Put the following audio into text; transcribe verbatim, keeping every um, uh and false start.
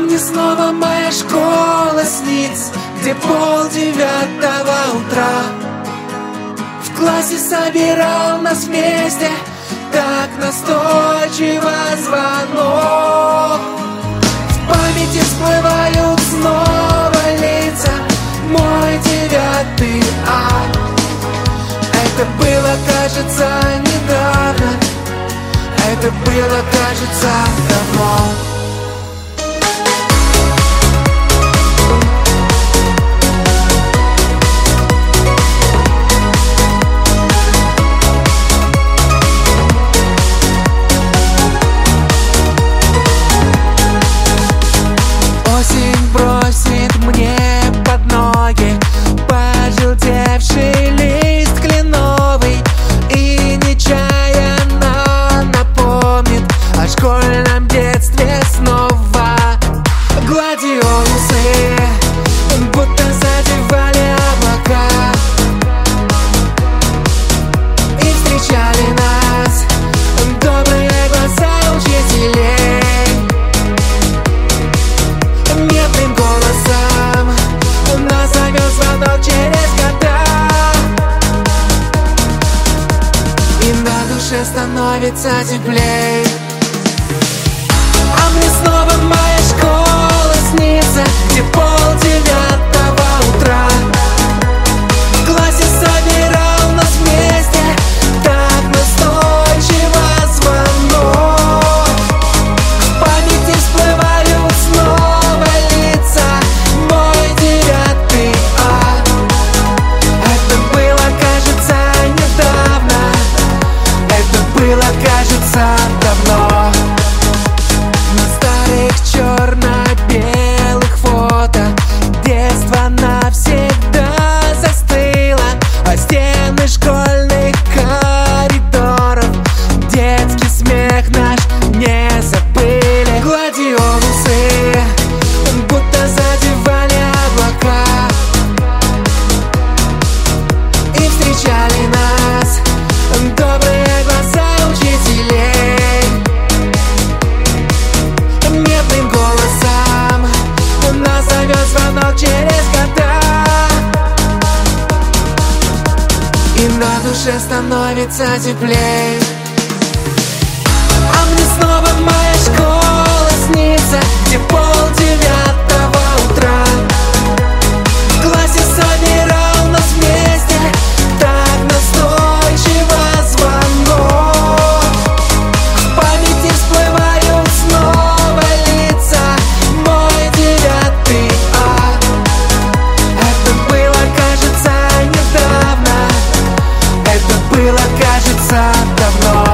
мне снова моя школа снится, где полдевятого утра. В классе собирал нас вместе, так настойчиво звонок. В памяти всплывают снова лица, мой девятый А. Это было, кажется, недавно, это было, кажется, давно. Осень бросит мне под ноги пожелтевший лист кленовый и нечаянно напомнит о школьном детстве снова. Гладиолусы будто задевали облака и встречали нас добрые глаза учителей. Медным голосом нас зовет звонок через года, и на душе становится теплей. А мне снова моя школа снится, где полдевятого утра. В классе собирал нас вместе, так настойчиво звонок. В памяти всплывают снова лица, мой девятый А. Это было, кажется, недавно, это было, кажется, давно. На старых черно-белых фото детство навсегда застыло, а стены школьных коридоров детский смех наш не забыли. Гладиолусы будто задевали облака и встречали нас добрые глаза учителей. Медным голосом нас зовет звонок через года, и на душе становится теплей. А мне снова моя школа снится, где полдевятого утра. В классе собирал нас вместе, так настойчиво звонок. В памяти всплывают снова лица, мой девятый А. Это было, кажется, недавно, это было, кажется, давно.